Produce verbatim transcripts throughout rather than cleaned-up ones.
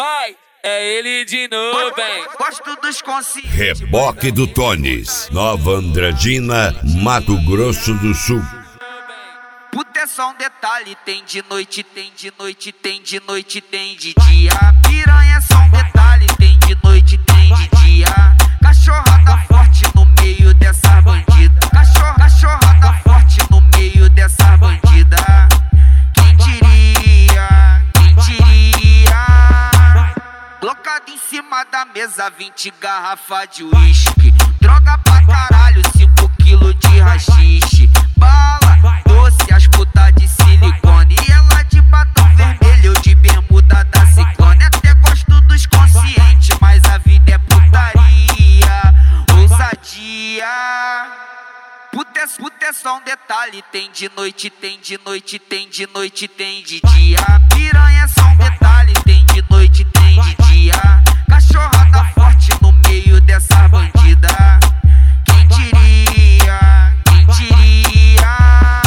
Vai, é ele de novo, hein? Gosto dos conscientes. Reboque do Tones, Nova Andradina, Mato Grosso do Sul. Puta, é só um detalhe, tem de noite, tem de noite, tem de noite, tem de dia. Piranha é só um detalhe, tem de noite, tem de dia. Cachorrada forte no meio dessa bandida. Cachorro, cachorrada forte no meio dessa bandida. Quem diria, quem diria? Colocado em cima da mesa, vinte garrafas de uísque. Droga pra caralho, cinco quilos de rachixe. Bala, doce, as putas de silicone. E ela de batom vermelho, eu de bermuda da Ciclone. Até gosto dos conscientes, mas a vida é putaria, ousadia. Puta, é- puta, é só um detalhe, tem de noite, tem de noite, tem de noite, tem de dia. Piranha é só um detalhe, tem de noite, tem de dia. Cachorrada forte no meio dessa bandida. Quem diria, quem diria?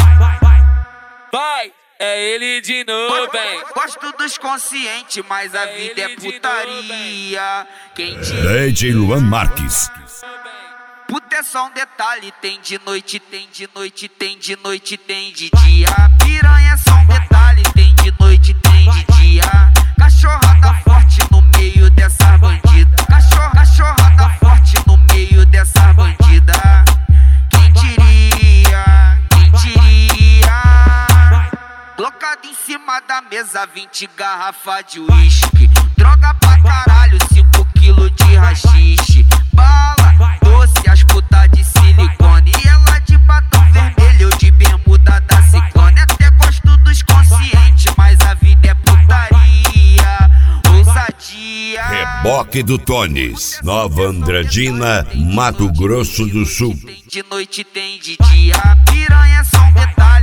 Vai, é ele de novo, hein? Gosto dos conscientes, mas a vida é putaria. Quem diria? D J Luan Marques. Puta, é só um detalhe, tem de noite, tem de noite, tem de noite, tem de dia. Piranha é só um detalhe, tem de noite, tem de dia. Cachorrada forte no meio dessa bandida. Cachorro, cachorrada forte no meio dessa bandida. Quem diria, quem diria? Colocado em cima da mesa, vinte garrafas de uísque. Droga pra caralho, cinco quilos de rachixe. Bala, doce, as putas de silicone. E ela de batom vermelho, eu de bermuda da Ciclone. Até gosto dos conscientes, mas a vida é putaria, ousadia. Reboque do Tones, Nova Andradina, Mato Grosso do Sul. Tem de noite, tem de dia. Piranha é só um detalhe.